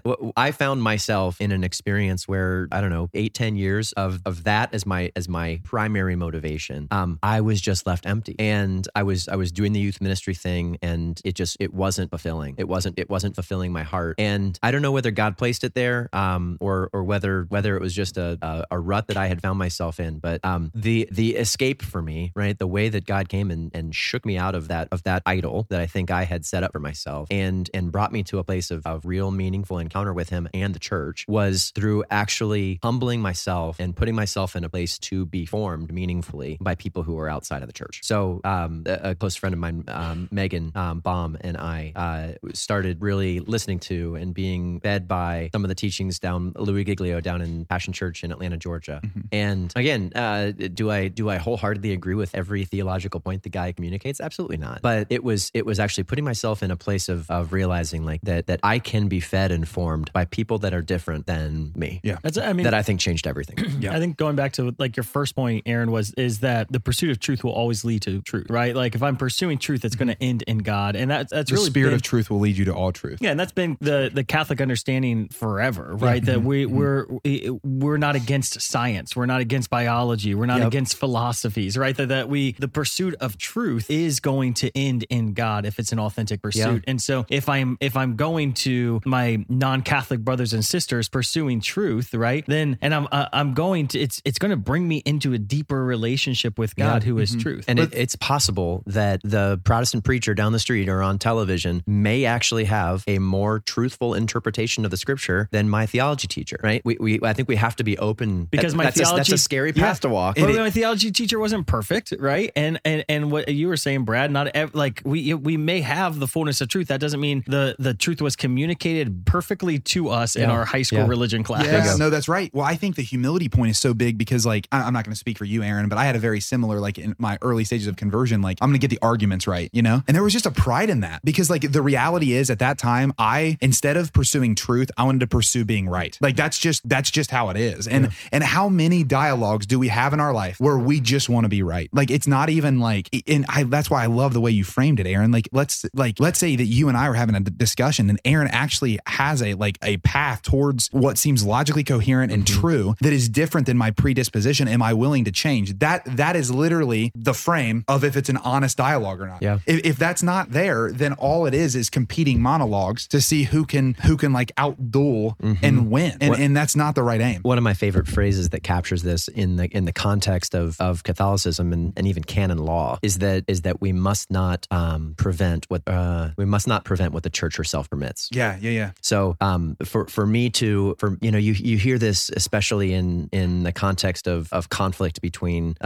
I found myself in an experience where, I don't know, 8-10 years of that as my primary motivation. I was just left empty, and I was doing the youth ministry thing, and it wasn't fulfilling. It wasn't fulfilling my heart. And I don't know whether God placed it there, or whether it was just a rut that I had found myself in. But the escape for me, right? The way that God came and shook me out of that idol that I think I had set up for myself, and brought me to a place of real meaningful encounter with him and the church, was through actually humbling myself and putting myself in a place to be formed meaningfully by people who are outside of the church. So a close friend of mine, Megan Baum, and I started really listening to and being fed by some of the teachings down Louis Giglio down in Passion Church in Atlanta, Georgia. And again, do I wholeheartedly agree with every theological point the guy communicates? Absolutely not. But it was actually putting myself in a place of realizing like that I can be fed and formed by people that are different than me. Yeah. That I think changed everything. I think going back to like your first point, Aaron, is that the pursuit of truth will always lead to truth, right? Like if I'm pursuing truth, it's going to end in God. And that's the really spirit of truth will lead you to all truth. Yeah. And that's been the Catholic understanding forever, right? That we're not against science. We're not against biology. We're not against philosophies, right? That the pursuit of truth is going to end in God if it's an authentic pursuit. And so if I'm going to my non-Catholic brothers and sisters pursuing truth, right? Then, and I'm going to, it's going to bring me into a deeper relationship with God, who is truth. And it's possible that the Protestant preacher down the street or on television may actually have a more truthful interpretation of the scripture than my theology teacher, right? I think we have to be open, because that's a scary path to walk. But my theology teacher wasn't perfect, right? And what you were saying, Brad, we may have the fullness of truth. That doesn't mean the truth was communicated perfectly to us in our high school religion class. Yeah, no, that's right. Well, I think the humility point is so big because like, I'm not going to speak for you, Aaron, but I had a very similar, like in my early stages of conversion, like I'm going to get the arguments right, you know? And there was just a pride in that because like the reality is at that time, instead of pursuing truth, I wanted to pursue being right. Like that's just how it is. And how many dialogues do we have in our life where we just want to be right? Like, it's not even like, that's why I love the way you framed it, Aaron. Like, let's say that you and I are having a discussion and Aaron actually has a path towards what seems logically coherent and true that is different than my predisposition. Am I willing to change? That is literally the frame of if it's an honest dialogue or not. Yeah. If that's not there, then all it is competing monologues to see who can like out-duel and win. And that's not the right aim. One of my favorite phrases that captures this in the context of Catholicism and even canon law is that we must not prevent what the church herself permits. Yeah. So for me you hear this especially in the context of conflict between,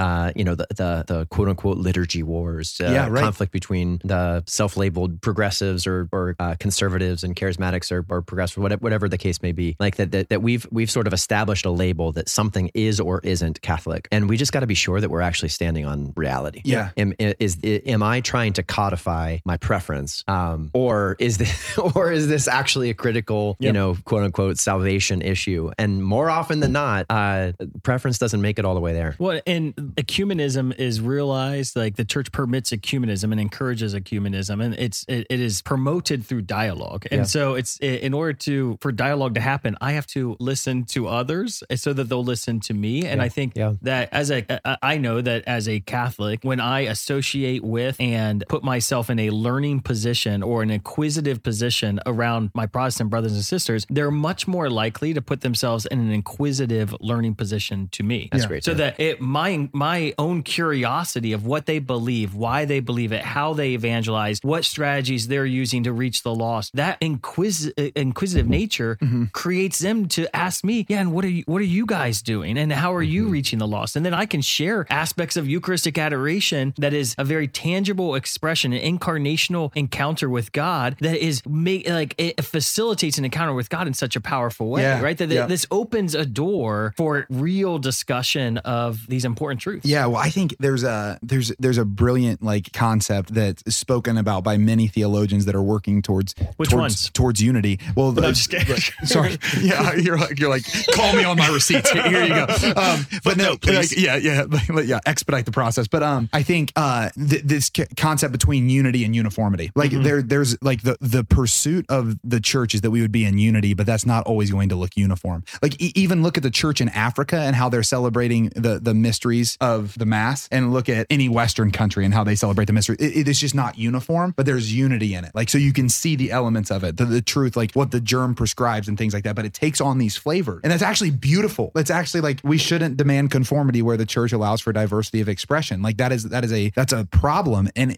the quote unquote liturgy wars, conflict between the self-labeled progressives or conservatives and charismatics or progressive, whatever the case may be. Like that we've sort of established a label that something is or isn't Catholic, and we just got to be sure that we're actually standing on reality. Yeah. Am I trying to codify my preference, or is this actually a critical, quote unquote salvation issue? And more often than not, preference doesn't make it all the way there. Well, and ecumenism is realized, like the church permits ecumenism and encourages ecumenism, and it is promoted through dialogue. And so it's in order for dialogue to happen, I have to listen to others so that they'll listen to me. And I think that I know that as a Catholic, when I associate with and put myself in a learning position or an inquisitive position around my Protestant brothers and sisters, they're much more likely to put themselves in an inquisitive learning position to me. That's great. So that my own curiosity of what they believe, why they believe it, how they evangelize, what strategies they're using to reach the lost, that inquisitive nature creates them to ask me, and what are you guys doing? And how are you reaching the lost? And then I can share aspects of Eucharistic adoration that is a very tangible expression, an incarnational encounter with God that is it facilitates an encounter with God in such a powerful way, right? That this opens a door for real discussion of these important truths. Yeah, well, I think there's a brilliant concept that's spoken about by many theologians that are working towards unity. Well, I'm just kidding. Sorry, yeah, you're like call me on my receipts. Here you go. But no, please. Expedite the process. But I think this concept between unity and uniformity, there's the pursuit of the church is that we would be in unity, but that's not always going to look uniform. Even look at the church in Africa and how they're celebrating the mysteries of the Mass, and look at any Western country and how they celebrate the mystery. It is just not uniform, but there's unity in it. So you can see the elements of it, the truth, what the germ prescribes and things like that, but it takes on these flavors. And that's actually beautiful. That's actually we shouldn't demand conformity where the church allows for diversity of expression. That's a problem. And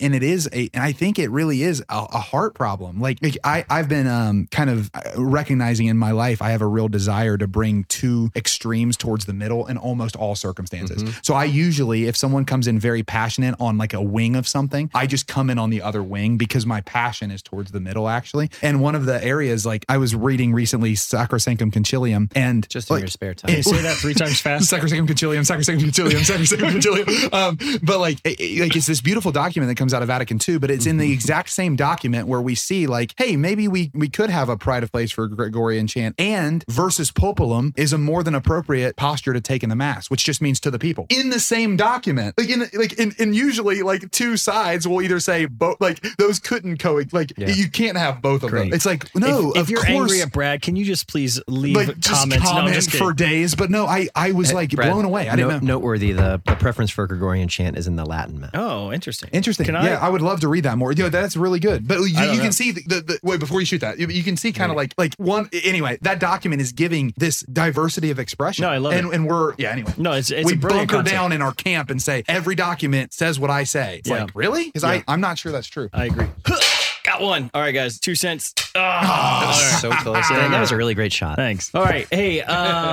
I think it really is a heart problem. I've been kind of recognizing in my life, I have a real desire to bring two extremes towards the middle in almost all circumstances. So I usually, if someone comes in very passionate on a wing of something, I just come in on the other wing because my passion is towards the middle, actually. And one of the areas, I was reading recently Sacrosanctum Concilium, and just in your spare time. Can you say that 3 times fast? Sacrosanctum Concilium, Sacrosanctum Concilium, Sacrosanctum Concilium. But it's this beautiful document that comes out of Vatican II, but it's in the exact same document where we see hey, maybe we could have a pride of place for Gregorian chant, and versus populum is a more than appropriate posture to take in the Mass, which just means to the people. In the same document, in usually two sides will either say both, those couldn't you can't have both of them. It's no. If you're angry at Brad, can you just please leave comments? Comment for days. But no, I was Brad, blown away. I didn't know. Noteworthy, the preference for Gregorian chant is in the Latin Mass. Oh, interesting. I would love to read that more. That's really good. But you can see the wait, before you shoot that, you can see kind of one. Anyway, that document is giving this diversity of expression. No, I love it. And we're anyway. No, it's we a brilliant bunker concept. down in our camp and say every document says what I say. It's really? Because I'm not sure that's true. I agree. Got one. All right, guys. 2 cents. That was so close. That was a really great shot. Thanks. All right. Hey,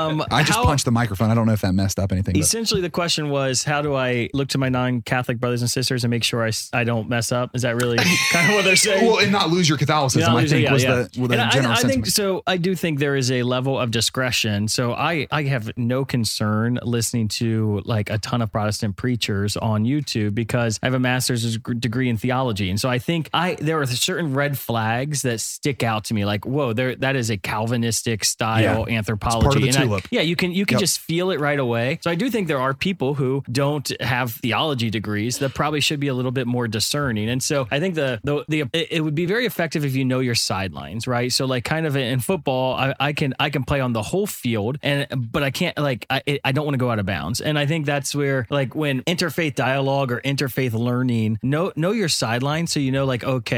I just punched the microphone. I don't know if that messed up anything. Essentially, the question was, how do I look to my non-Catholic brothers and sisters and make sure I don't mess up? Is that really kind of what they're saying? Well, and not lose your Catholicism, I think, was the general sentiment. I think so. I do think there is a level of discretion. So I have no concern listening to a ton of Protestant preachers on YouTube because I have a master's degree in theology. And so I think there are certain red flags that stick out to me, whoa, that is a Calvinistic style anthropology. It's part of the tulip. You can just feel it right away. So I do think there are people who don't have theology degrees that probably should be a little bit more discerning. And so I think it would be very effective if you know your sidelines, right? So kind of in football, I can play on the whole field, but I can't I don't want to go out of bounds. And I think that's where when interfaith dialogue or interfaith learning, know your sidelines, so you know okay,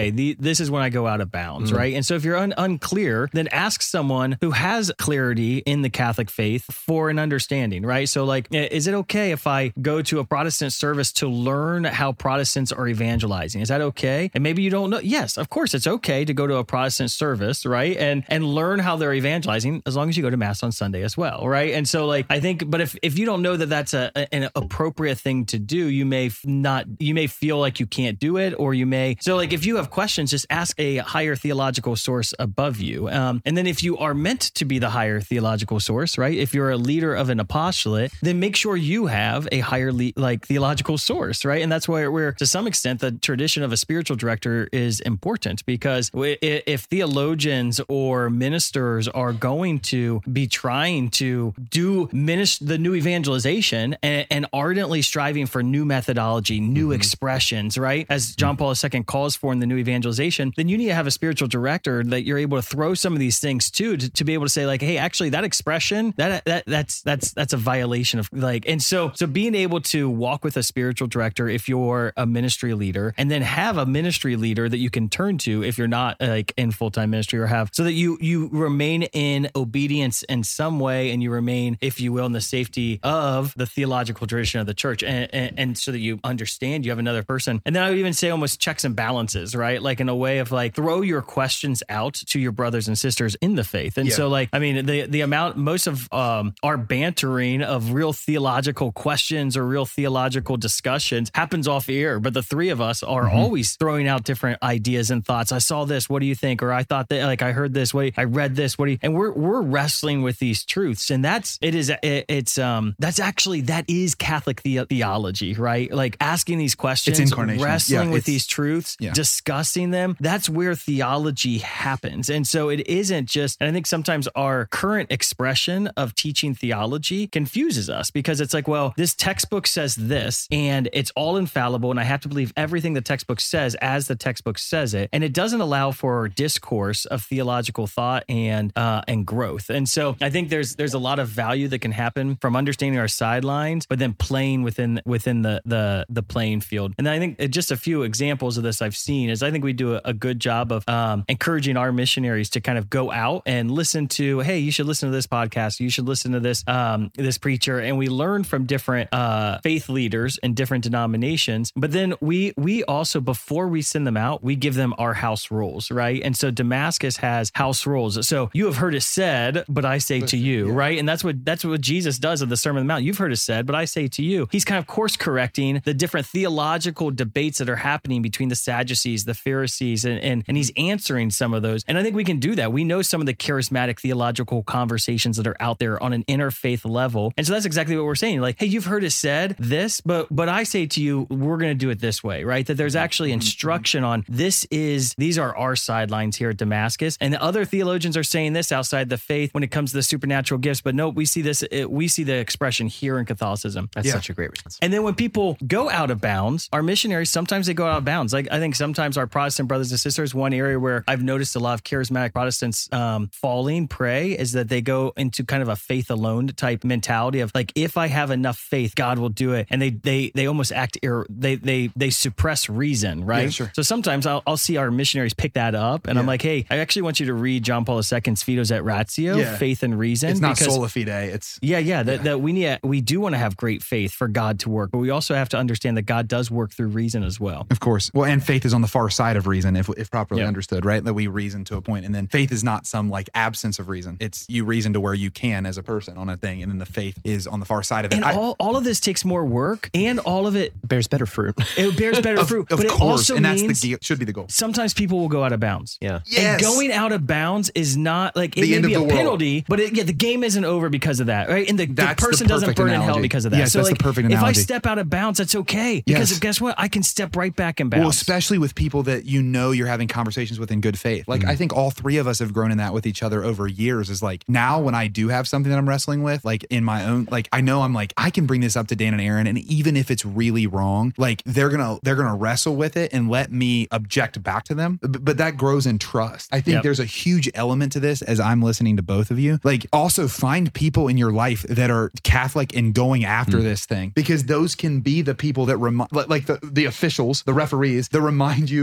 this is when I go out of bounds, right? And so if you're unclear, then ask someone who has clarity in the Catholic faith for an understanding, right? So like, is it okay if I go to a Protestant service to learn how Protestants are evangelizing? Is that okay? And maybe you don't know. Yes, of course, it's okay to go to a Protestant service, right? And learn how they're evangelizing, as long as you go to Mass on Sunday as well, right? And so like, I think, but if you don't know that that's an appropriate thing to do, you may feel like you can't do it, or you may. So like, if you have questions, just ask a higher theological source above you. And then if you are meant to be the higher theological source, right? If you're a leader of an apostolate, then make sure you have a higher theological source, right? And that's where to some extent the tradition of a spiritual director is important, because if theologians or ministers are going to be trying to do the new evangelization and ardently striving for new methodology, new expressions, right? As John Paul II calls for in the new evangelization, then you need to have a spiritual director that you're able to throw some of these things to be able to say like, hey, actually that expression, that's a violation of like, and so being able to walk with a spiritual director if you're a ministry leader, and then have a ministry leader that you can turn to if you're not like in full-time ministry, or have, so that you remain in obedience in some way, and you remain, if you will, in the safety of the theological tradition of the church, and so that you understand you have another person. And then I would even say almost checks and balances, right? Like in a way of like, throw your questions out to your brothers and sisters in the faith. And so like, I mean, the amount, most of our bantering of real theological questions or real theological discussions happens off air, but the three of us are always throwing out different ideas and thoughts. I saw this, what do you think? Or I thought that, like, I heard this, I read this, and we're wrestling with these truths. And that is Catholic theology, right? Like asking these questions, it's incarnation. Wrestling with these truths, discussing them. That's where theology happens. And so it isn't just, and I think sometimes our current expression of teaching theology confuses us, because it's like, well, this textbook says this and it's all infallible, and I have to believe everything the textbook says as the textbook says it. And it doesn't allow for discourse of theological thought and growth. And so I think there's a lot of value that can happen from understanding our sidelines, but then playing within the playing field. And I think just a few examples of this I've seen is I think we do a good job of encouraging our missionaries to kind of go out and listen to, hey, you should listen to this podcast, you should listen to this this preacher, and we learn from different faith leaders in different denominations. But then we also, before we send them out, we give them our house rules, right? And so Damascus has house rules. So you have heard it said, but I say to you, right? And that's what Jesus does in the Sermon on the Mount. You've heard it said, but I say to you. He's kind of course correcting the different theological debates that are happening between the Sadducees, the Pharisees, and he's answering some of those. And I think we can do that. We know some of the charismatic theological conversations that are out there on an interfaith level. And so that's exactly what we're saying. Like, hey, you've heard it said this, but I say to you, we're going to do it this way, right? That there's actually instruction on these are our sidelines here at Damascus. And the other theologians are saying this outside the faith when it comes to the supernatural gifts. But no, we see the expression here in Catholicism. That's such a great response. And then when people go out of bounds, our missionaries, sometimes they go out of bounds. Like I think sometimes our Protestant brothers and sisters, one area where I've noticed a lot of charismatic Protestants falling prey is that they go into kind of a faith alone type mentality of like, if I have enough faith, God will do it. And they almost act, they suppress reason, right? Yeah, sure. So sometimes I'll see our missionaries pick that up, and I'm like, hey, I actually want you to read John Paul II's Fides et Ratio, Faith and Reason. It's not sola fide. It's that we do want to have great faith for God to work, but we also have to understand that God does work through reason as well. Of course. Well, and faith is on the far side of reason, if properly understood, right? That we reason to a point, and then faith is not some like absence of reason. It's you reason to where you can as a person on a thing, and then the faith is on the far side of it. And all of this takes more work, and all of it bears better fruit. It bears better fruit, but it also and means that's should be the goal. Sometimes people will go out of bounds. Yeah. Yes. And going out of bounds is not like it may be a penalty, but the game isn't over because of that, right? And the person doesn't burn in hell because of that. Yes, so that's like, the perfect analogy. If I step out of bounds, that's okay, because guess what? I can step right back in bounds. Well, especially with people that you're having conversations with in good faith. Like I think all three of us have grown in that with each other over years. Is like now when I do have something that I'm wrestling with, like in my own, like I know I'm like I can bring this up to Dan and Aaron, and even if it's really wrong, like they're gonna wrestle with it and let me object back to them. But that grows in trust. I think there's a huge element to this as I'm listening to both of you. Like also find people in your life that are Catholic and going after this thing, because those can be the people that like the officials, the referees that remind you of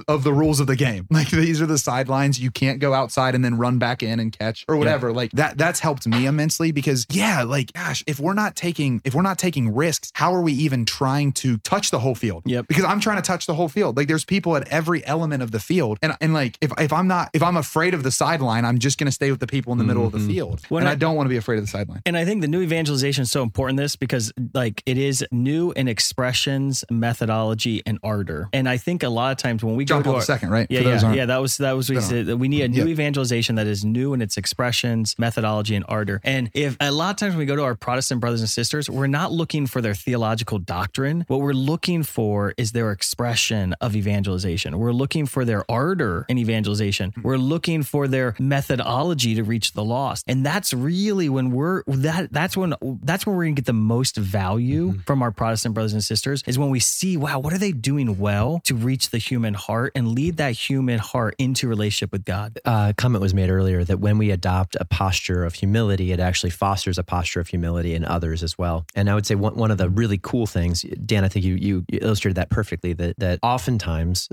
of the rules of the game. Like these are the sidelines. You can't go outside and then run back in and catch or whatever. Yeah. Like that's helped me immensely because like, gosh, if we're not taking risks, how are we even trying to touch the whole field? Yep. Because I'm trying to touch the whole field. Like there's people at every element of the field. And like, if I'm afraid of the sideline, I'm just going to stay with the people in the middle of the field. I don't want to be afraid of the sideline. And I think the new evangelization is so important in this because like it is new in expressions, methodology, and ardor. And I think a lot of times when we John go Paul to II, right? Yeah. That was what we said. That we need a new evangelization that is new in its expressions, methodology, and ardor. And if a lot of times when we go to our Protestant brothers and sisters, we're not looking for their theological doctrine. What we're looking for is their expression of evangelization. We're looking for their ardor in evangelization. We're looking for their methodology to reach the lost. And that's really when that's when we're going to get the most value from our Protestant brothers and sisters is when we see, wow, what are they doing well to reach the human heart and lead that human heart into relationship with God? A comment was made earlier that when we adopt a posture of humility, it actually fosters a posture of humility in others as well. And I would say one of the really cool things, Dan, I think you illustrated that perfectly, that oftentimes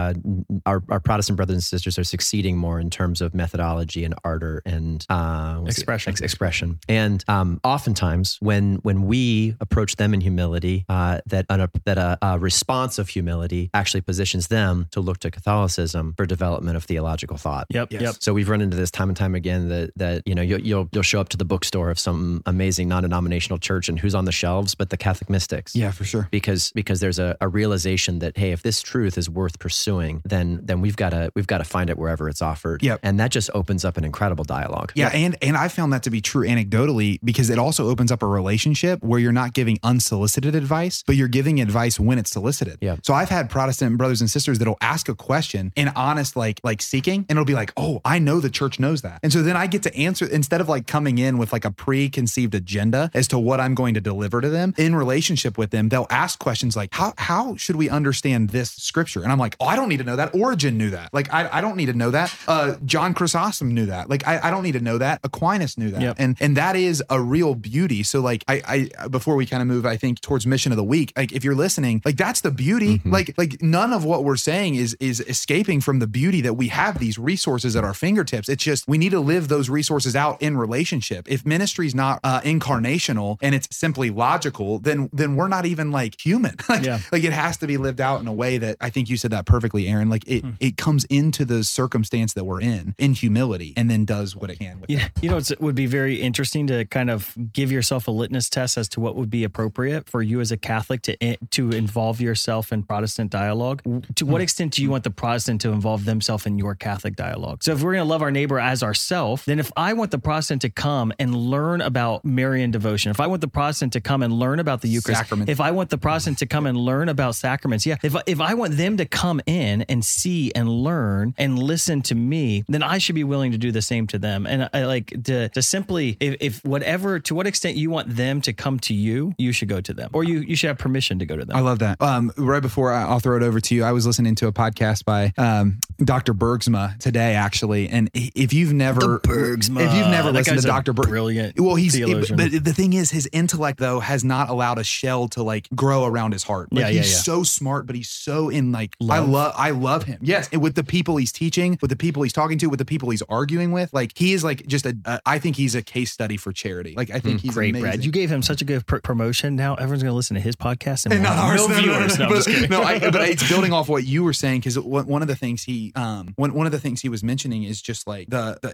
our Protestant brothers and sisters are succeeding more in terms of methodology and ardor and expression. And oftentimes when we approach them in humility, that a response of humility actually positions them to look to Catholicism for development of theological thought. Yep. So we've run into this time and time again that you'll show up to the bookstore of some amazing non-denominational church and who's on the shelves but the Catholic mystics. Yeah, for sure. Because there's a realization that, hey, if this truth is worth pursuing, then we've got to find it wherever it's offered. Yep. And that just opens up an incredible dialogue. Yeah, and I found that to be true anecdotally because it also opens up a relationship where you're not giving unsolicited advice, but you're giving advice when it's solicited. Yeah. So I've had Protestant brothers and sisters that'll ask a question in honest like seeking, and it'll be like, oh, I know the church knows that. And so then I get to answer instead of like coming in with like a preconceived agenda as to what I'm going to deliver to them in relationship with them. They'll ask questions like, how should we understand this scripture? And I'm like, oh, I don't need to know that. Origen knew that. Like, I don't need to know that. John Chrysostom knew that. Like, I don't need to know that. Aquinas knew that. Yep. And that is a real beauty. So like, I before we kind of move, I think towards mission of the week, like if you're listening, like that's the beauty. Like none of what we're saying is escaping from the beauty that we have these resources at our fingertips. It's just, we need to live those resources out in relationship. If ministry is not incarnational and it's simply logical, then we're not even like human. Like it has to be lived out in a way that I think you said that perfectly, Aaron. Like it comes into the circumstance that we're in humility and then does what it can. It would be very interesting to kind of give yourself a litmus test as to what would be appropriate for you as a Catholic to involve yourself in Protestant dialogue. To what extent do you want the Protestant to involve themselves in your Catholic dialogue? So if we're going to love our neighbor as ourselves, then if I want the Protestant to come and learn about Marian devotion, if I want the Protestant to come and learn about the Eucharist, Sacrament. if I want the Protestant to come and learn about sacraments, if I want them to come in and see and learn and listen to me, then I should be willing to do the same to them. And I like to simply, if whatever, to what extent you want them to come to you, you should go to them, or you should have permission to go to them. I love that. Right before I'll throw it over to you, I was listening to a podcast by Dr. Bergsma today, actually. And if you've never listened to Dr. Bergsma, brilliant. Well, theologian. But the thing is, his intellect though has not allowed a shell to like grow around his heart. Like, he's so smart, but he's so in like love. I love him. Yes, and with the people he's teaching, with the people he's talking to, with the people he's arguing with, like he is like just I think he's a case study for charity. Like I think he's great, amazing. Brad. You gave him such a good promotion. Now everyone's going to listen to his podcast and not ours. No viewers. No, but it's building off what you were saying because one of the things he was mentioning is just like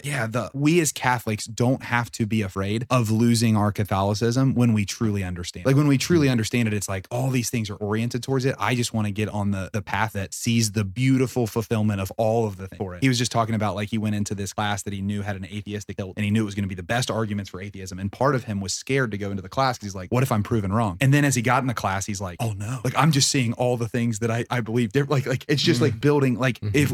we as Catholics don't have to be afraid of losing our Catholicism when we truly understand. Like when we truly understand it, it's like all these things are oriented towards it. I just want to get on the path that sees the beautiful fulfillment of all of the things for it. He was just talking about like he went into this class that he knew had an atheistic tilt and he knew it was going to be the best arguments for atheism. And part of him was scared to go into the class because he's like, what if I'm proven wrong? And then as he got in the class, he's like, oh no, like I'm just seeing all the things that I believe. Like it's just like building, like if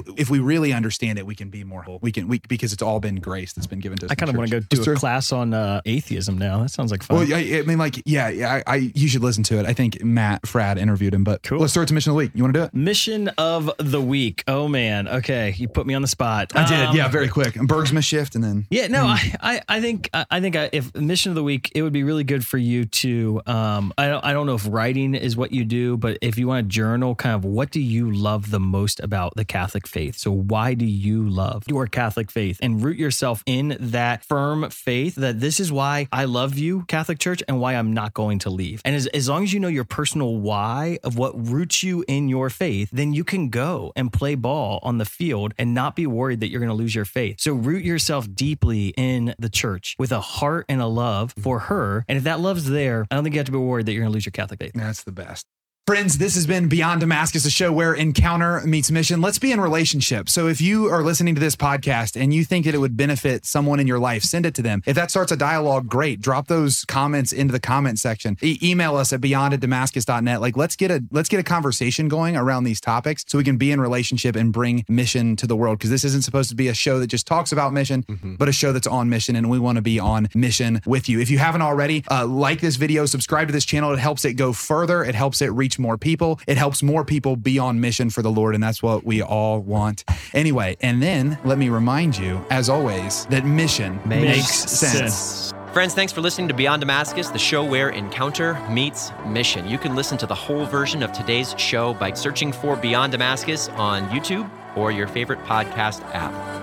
if we really understand it, we can be more whole. Because it's all been grace that's been given to us. I kind of want to go do a class on atheism now. That sounds like fun. Well, I mean, like, you should listen to it. I think Matt Fradd interviewed him, but cool. Let's start to Mission of the Week. You want to do it? Mission of the Week. Oh man. Okay. You put me on the spot. I did. Yeah. Very quick. Bergsma shift and then. Yeah, no, I think if Mission of the Week, it would be really good for you to, I don't know if writing is what you do, but if you want to journal kind of what do you love the most about the Catholic faith? So why do you love your Catholic faith, and root yourself in that firm faith that this is why I love you, Catholic Church, and why I'm not going to leave. And as long as you know your personal why of what roots you in your faith, then you can go and play ball on the field and not be worried that you're going to lose your faith. So root yourself deeply in the church with a heart and a love for her. And if that love's there, I don't think you have to be worried that you're going to lose your Catholic faith. That's the best. Friends, this has been Beyond Damascus, a show where encounter meets mission. Let's be in relationship. So if you are listening to this podcast and you think that it would benefit someone in your life, send it to them. If that starts a dialogue, great. Drop those comments into the comment section. Email us at beyond@damascus.net. Like, let's get a conversation going around these topics so we can be in relationship and bring mission to the world. Because this isn't supposed to be a show that just talks about mission, but a show that's on mission, and we want to be on mission with you. If you haven't already, like this video, subscribe to this channel. It helps it go further. It helps it reach more people. It helps more people be on mission for the Lord, and that's what we all want. Anyway, and then let me remind you, as always, that mission makes sense. Friends, thanks for listening to Beyond Damascus, the show where encounter meets mission. You can listen to the whole version of today's show by searching for Beyond Damascus on YouTube or your favorite podcast app.